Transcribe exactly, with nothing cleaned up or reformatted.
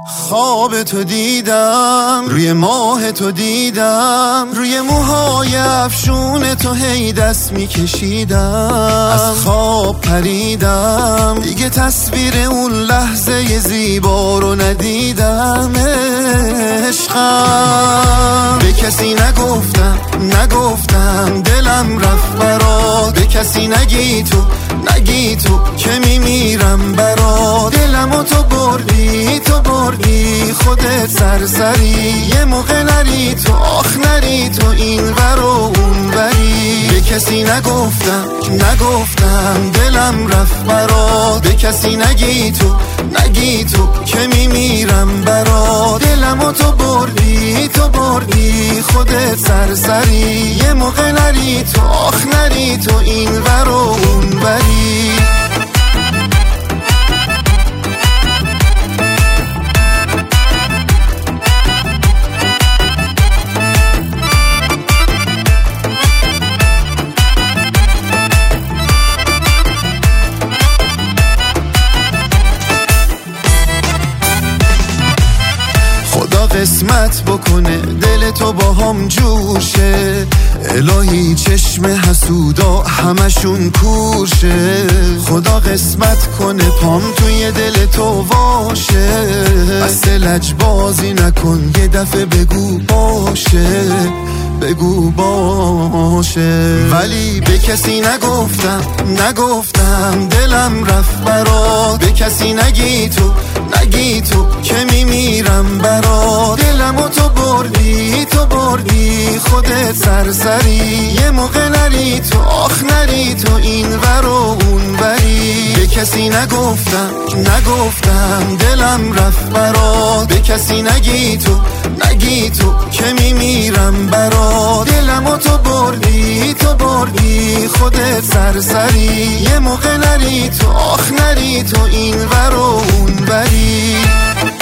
خواب تو دیدم، روی ماه تو دیدم، روی موهای افشون تو هی دست میکشیدم. از خواب پریدم، دیگه تصویر اون لحظه زیبا رو ندیدم. عشقم به کسی نگفتم، نگفتم دلم رفت برات. به کسی نگی تو، نگی تو که میمیرم برات. دلمو تو بردی، تو بردی خودت سرسری. یه موقع نری تو، آخ نری تو این ور و اون وری. به کسی نگفتم، نگفتم دلم رفت برات. به کسی نگی تو، نگی تو که میمیرم برات. دلمو تو بردی، تو بردی خودت سرسری. یه موقع نری تو، آخ نری تو این ور و اون وری. قسمت بکنه دل تو با هم جوشه. الهی چشم حسودا همشون کورشه. خدا قسمت کنه پام توی دل تو واشه. بس لج بازی نکن یه دفعه بگو باشه، بگو باشه. ولی به کسی نگفتم، نگفتم دلم رفت برات. به کسی نگی تو، نگی تو که میمیرم برات. دلمو تو بردی، تو بردی خودت سرسری. یه موقع نری تو، آخ نری تو این ور و اون وری. به کسی نگفتم، نگفتم دلم رفت برات. به کسی نگی تو، نگی تو که میمیرم برات. دلمو تو بردی، تو بردی خودت سرسری. یه موقع نری تو، آخ نری تو این ور و اون وری.